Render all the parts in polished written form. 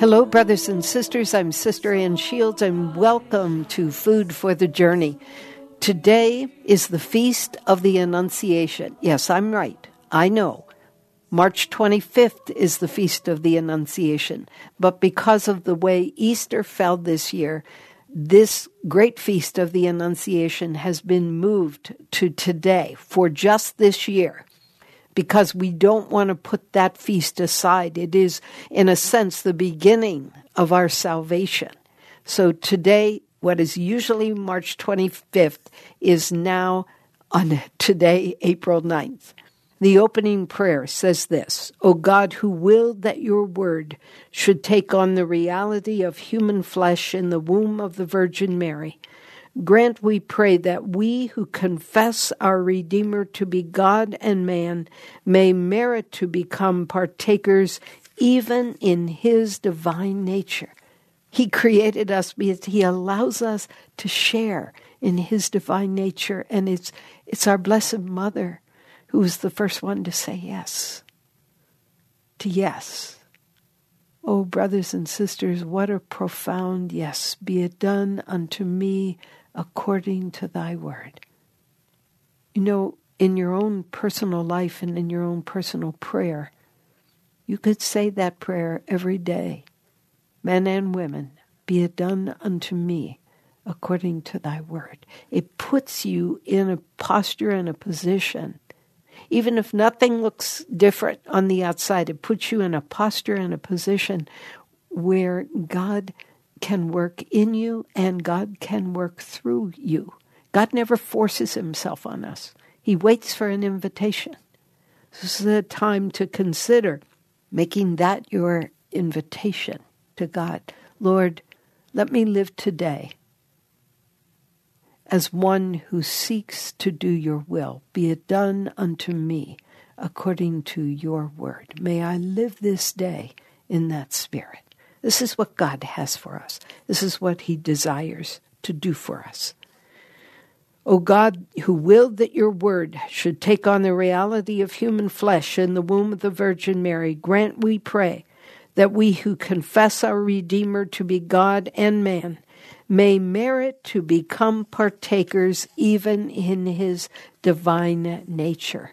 Hello, brothers and sisters. I'm Sister Ann Shields, and welcome to Food for the Journey. Today is the Feast of the Annunciation. Yes, I'm right. I know. March 25th is the Feast of the Annunciation. But because of the way Easter fell this year, this great Feast of the Annunciation has been moved to today for just this year, because we don't want to put that feast aside. It is, in a sense, the beginning of our salvation. So today, what is usually March 25th, is now on today, April 9th. The opening prayer says this: O God, who willed that your word should take on the reality of human flesh in the womb of the Virgin Mary, grant, we pray, that we who confess our Redeemer to be God and man may merit to become partakers even in his divine nature. He created us because he allows us to share in his divine nature, and it's our Blessed Mother who was the first one to say yes. To yes. Oh, brothers and sisters, what a profound yes. Be it done unto me according to thy word. You know, in your own personal life and in your own personal prayer, you could say that prayer every day. Men and women, be it done unto me according to thy word. It puts you in a posture and a position. Even if nothing looks different on the outside, it puts you in a posture and a position where God can work in you and God can work through you. God never forces himself on us. He waits for an invitation. This is a time to consider making that your invitation to God. Lord, let me live today as one who seeks to do your will. Be it done unto me according to your word. May I live this day in that spirit. This is what God has for us. This is what he desires to do for us. O God, who willed that your word should take on the reality of human flesh in the womb of the Virgin Mary, grant, we pray, that we who confess our Redeemer to be God and man may merit to become partakers even in his divine nature.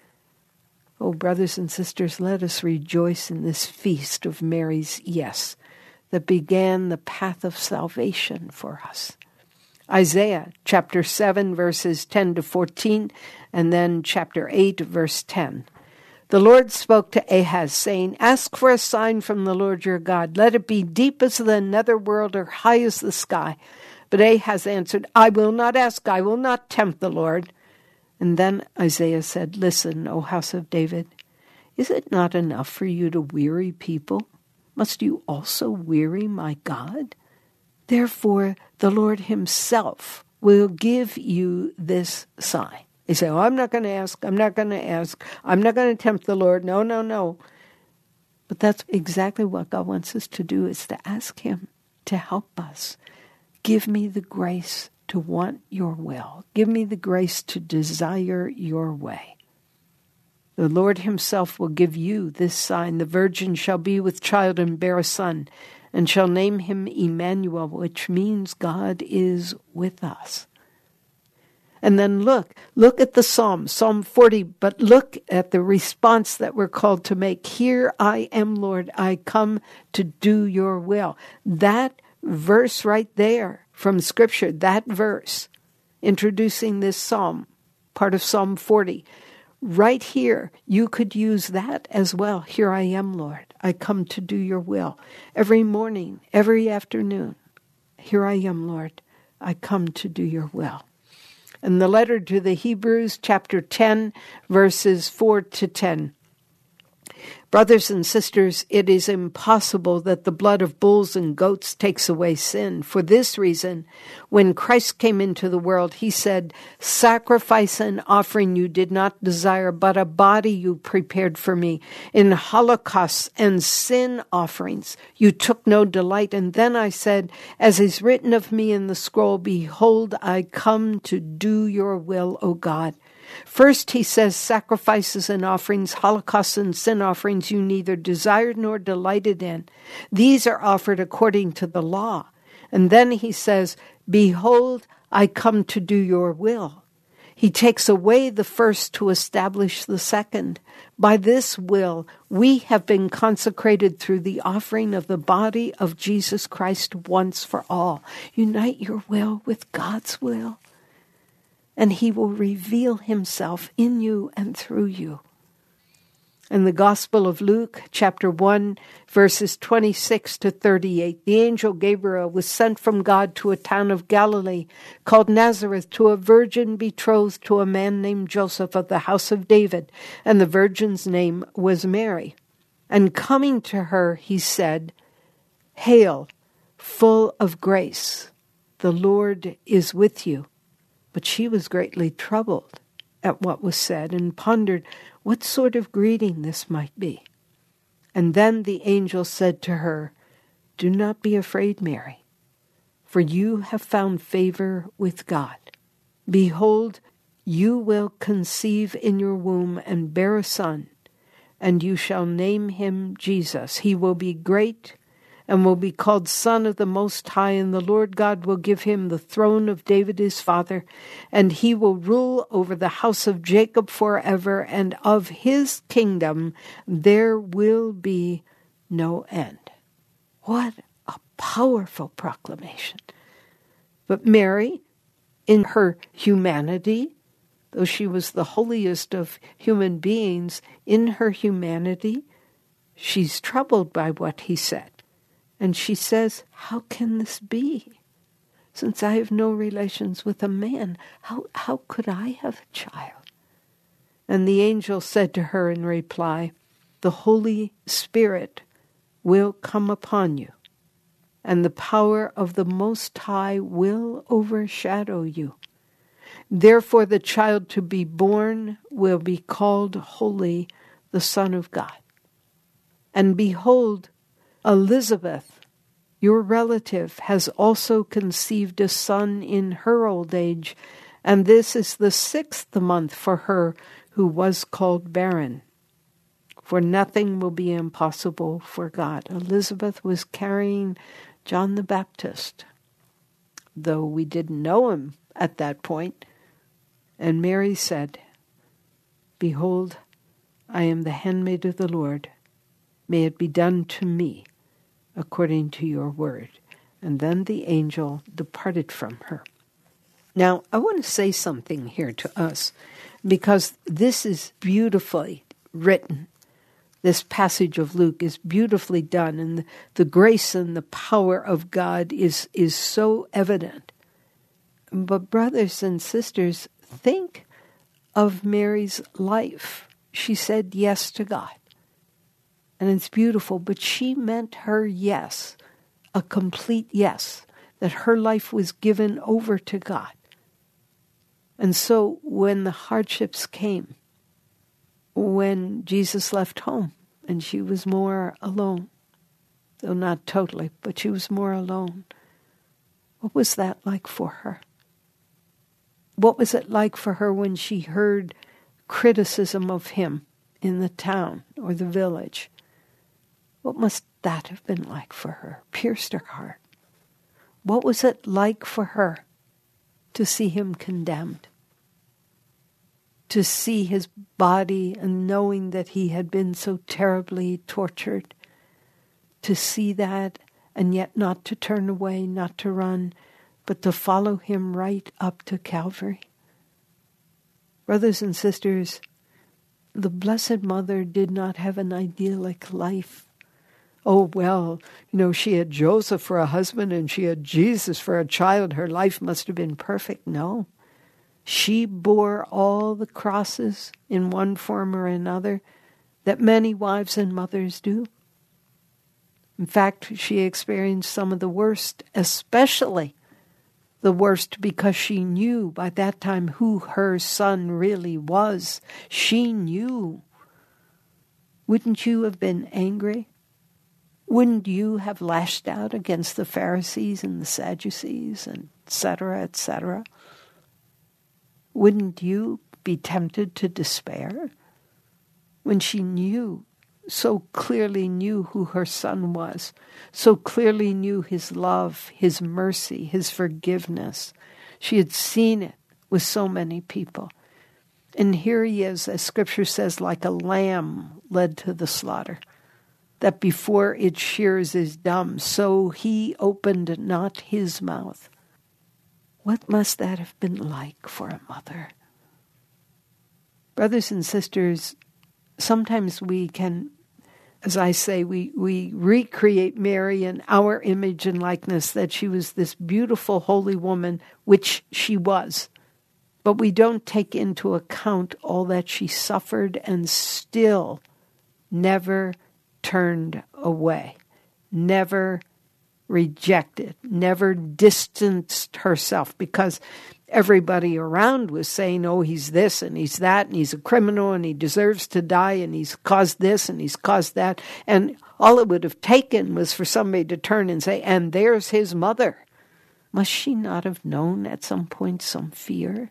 Oh, brothers and sisters, let us rejoice in this feast of Mary's yes that began the path of salvation for us. Isaiah chapter 7, verses 10 to 14, and then chapter 8, verse 10. The Lord spoke to Ahaz, saying, Ask for a sign from the Lord your God. Let it be deep as the netherworld or high as the sky. But Ahaz answered, I will not ask, I will not tempt the Lord. And then Isaiah said, Listen, O house of David, is it not enough for you to weary people? Must you also weary my God? Therefore, the Lord himself will give you this sign. They say, I'm not going to ask, I'm not going to ask, I'm not going to tempt the Lord. No, no, no. But that's exactly what God wants us to do, is to ask him to help us. Give me the grace to want your will. Give me the grace to desire your way. The Lord himself will give you this sign. The virgin shall be with child and bear a son, and shall name him Emmanuel, which means God is with us. And then look at the Psalm 40, but look at the response that we're called to make. Here I am, Lord, I come to do your will. That verse right there from Scripture, that verse introducing this psalm, part of Psalm 40, right here, you could use that as well. Here I am, Lord, I come to do your will. Every morning, every afternoon, here I am, Lord, I come to do your will. And the letter to the Hebrews, chapter 10, verses 4 to 10. Brothers and sisters, it is impossible that the blood of bulls and goats takes away sin. For this reason, when Christ came into the world, he said, Sacrifice and offering you did not desire, but a body you prepared for me. In holocausts and sin offerings you took no delight. And then I said, As is written of me in the scroll, Behold, I come to do your will, O God. First, he says, sacrifices and offerings, holocausts and sin offerings you neither desired nor delighted in. These are offered according to the law. And then he says, behold, I come to do your will. He takes away the first to establish the second. By this will, we have been consecrated through the offering of the body of Jesus Christ once for all. Unite your will with God's will, and he will reveal himself in you and through you. In the Gospel of Luke, chapter 1, verses 26 to 38, the angel Gabriel was sent from God to a town of Galilee called Nazareth to a virgin betrothed to a man named Joseph of the house of David, and the virgin's name was Mary. And coming to her, he said, Hail, full of grace, the Lord is with you. But she was greatly troubled at what was said and pondered what sort of greeting this might be. And then the angel said to her, Do not be afraid, Mary, for you have found favor with God. Behold, you will conceive in your womb and bear a son, and you shall name him Jesus. He will be great and will be called Son of the Most High, and the Lord God will give him the throne of David his father, and he will rule over the house of Jacob forever, and of his kingdom there will be no end. What a powerful proclamation. But Mary, in her humanity, though she was the holiest of human beings, in her humanity, she's troubled by what he said. And she says, how can this be? Since I have no relations with a man, how could I have a child? And the angel said to her in reply, The Holy Spirit will come upon you, and the power of the Most High will overshadow you. Therefore the child to be born will be called Holy, the Son of God. And behold, Elizabeth, your relative, has also conceived a son in her old age, and this is the 6th month for her who was called barren. For nothing will be impossible for God. Elizabeth was carrying John the Baptist, though we didn't know him at that point. And Mary said, Behold, I am the handmaid of the Lord. May it be done to me according to your word. And then the angel departed from her. Now, I want to say something here to us, because this is beautifully written. This passage of Luke is beautifully done, and the grace and the power of God is so evident. But brothers and sisters, think of Mary's life. She said yes to God. And it's beautiful, but she meant her yes, a complete yes, that her life was given over to God. And so when the hardships came, when Jesus left home and she was more alone, though not totally, but she was more alone, what was that like for her? What was it like for her when she heard criticism of him in the town or the village? What must that have been like for her? Pierced her heart. What was it like for her to see him condemned? To see his body and knowing that he had been so terribly tortured? To see that and yet not to turn away, not to run, but to follow him right up to Calvary? Brothers and sisters, the Blessed Mother did not have an idyllic life. Oh, well, she had Joseph for a husband and she had Jesus for a child. Her life must have been perfect. No. She bore all the crosses in one form or another that many wives and mothers do. In fact, she experienced some of the worst, especially the worst because she knew by that time who her son really was. She knew. Wouldn't you have been angry? Wouldn't you have lashed out against the Pharisees and the Sadducees, and et cetera, et cetera? Wouldn't you be tempted to despair? When she so clearly knew who her son was, so clearly knew his love, his mercy, his forgiveness. She had seen it with so many people. And here he is, as Scripture says, like a lamb led to the slaughter, that before its shears is dumb, so he opened not his mouth. What must that have been like for a mother? Brothers and sisters, sometimes we can, as I say, we recreate Mary in our image and likeness, that she was this beautiful, holy woman, which she was. But we don't take into account all that she suffered and still never turned away, never rejected, never distanced herself, because everybody around was saying, oh, he's this and he's that and he's a criminal and he deserves to die and he's caused this and he's caused that. And all it would have taken was for somebody to turn and say, and there's his mother. Must she not have known at some point some fear?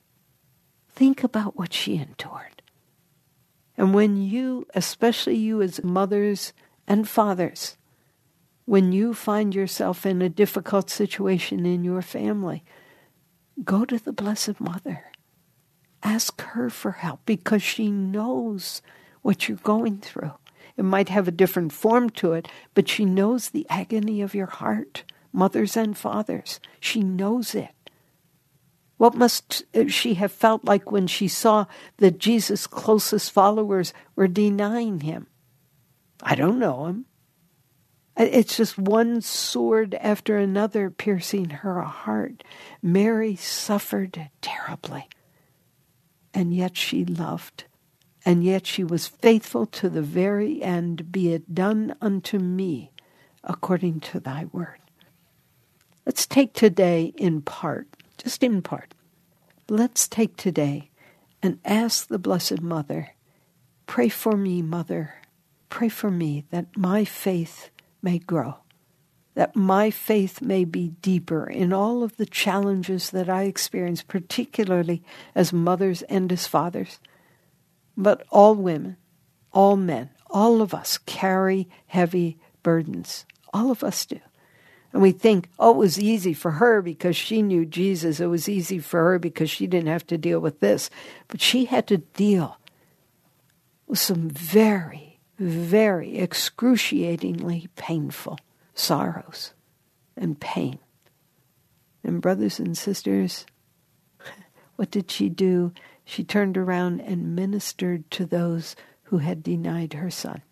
Think about what she endured. And when you, especially you as mothers and fathers, when you find yourself in a difficult situation in your family, go to the Blessed Mother. Ask her for help, because she knows what you're going through. It might have a different form to it, but she knows the agony of your heart. Mothers and fathers, she knows it. What must she have felt like when she saw that Jesus' closest followers were denying him? I don't know him. It's just one sword after another piercing her heart. Mary suffered terribly, and yet she loved, and yet she was faithful to the very end. Be it done unto me according to thy word. Let's take today in part, just in part. Let's take today and ask the Blessed Mother, pray for me, Mother, pray for me that my faith may grow, that my faith may be deeper in all of the challenges that I experience, particularly as mothers and as fathers. But all women, all men, all of us carry heavy burdens. All of us do. And we think, oh, it was easy for her because she knew Jesus. It was easy for her because she didn't have to deal with this. But she had to deal with some very, very excruciatingly painful sorrows and pain. And brothers and sisters, what did she do? She turned around and ministered to those who had denied her son.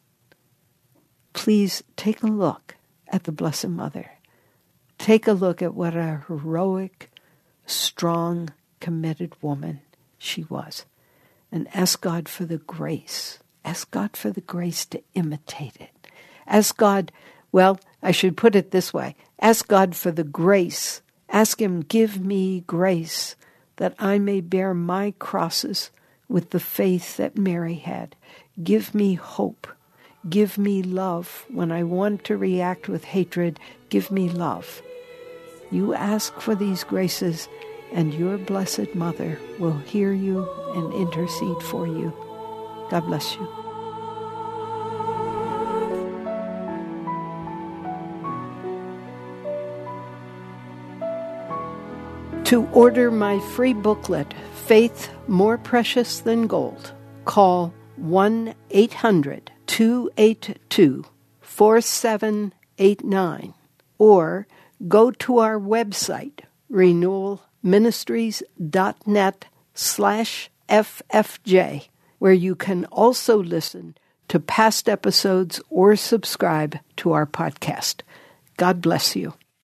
Please take a look at the Blessed Mother. Take a look at what a heroic, strong, committed woman she was. And ask God for the grace. Ask God for the grace to imitate it. Ask God, well, I should put it this way. Ask God for the grace. Ask him, give me grace that I may bear my crosses with the faith that Mary had. Give me hope. Give me love. When I want to react with hatred, give me love. You ask for these graces, and your Blessed Mother will hear you and intercede for you. God bless you. To order my free booklet, Faith More Precious Than Gold, call 1-800-282-4789 or go to our website, renewalministries.net/FFJ, where you can also listen to past episodes or subscribe to our podcast. God bless you.